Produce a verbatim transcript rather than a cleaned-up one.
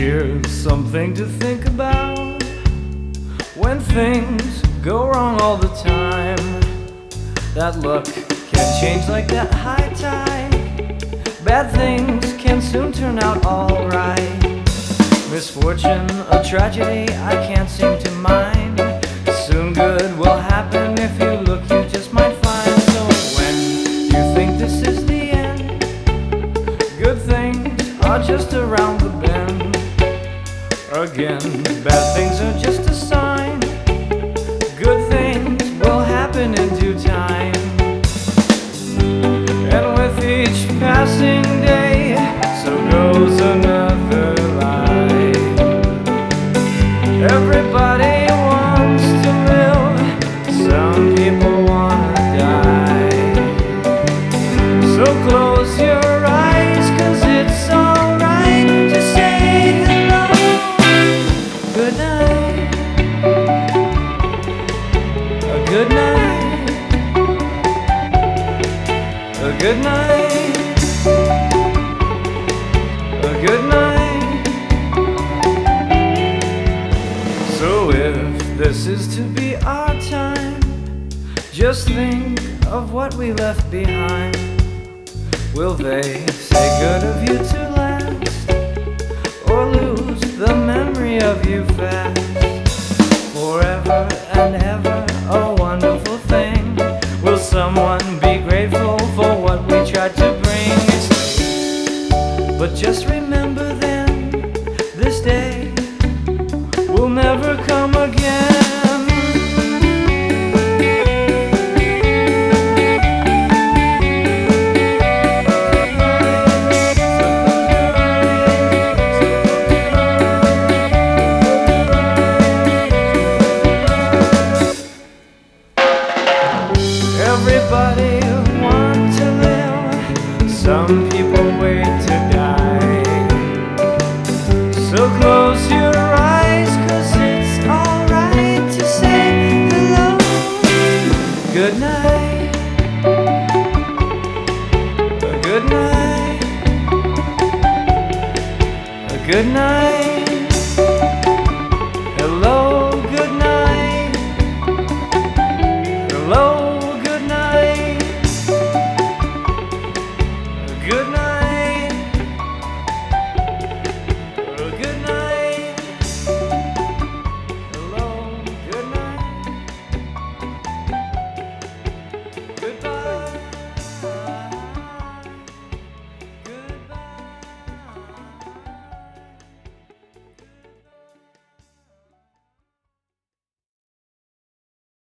Here's something to think about. When things go wrong all the time, that luck can change like that high tide. Bad things can soon turn out alright. Misfortune, a tragedy I can't seem to mind. Soon good will happen. If you look, you just might find. So when you think this is the end, good things are just around the bend. Again, bad things are just a sign. Good things will happen in due time. And with each passing day, so goes another life. Everybody wants to live, some people wanna die. So close your eyes, 'cause it's alright to say hello. Good night. A good night. A good night. A good night. So if this is to be our time, just think of what we left behind. Will they say good of you to last, or lose the memory of you fast? Forever and ever, a wonderful thing. Will someone be grateful for what we tried to bring? It's late, but just remember then, this day will never come again. Everybody wants to live, some people wait to die. So close your eyes, 'cause it's alright to say hello. Good night. A good night. A good night. Hello.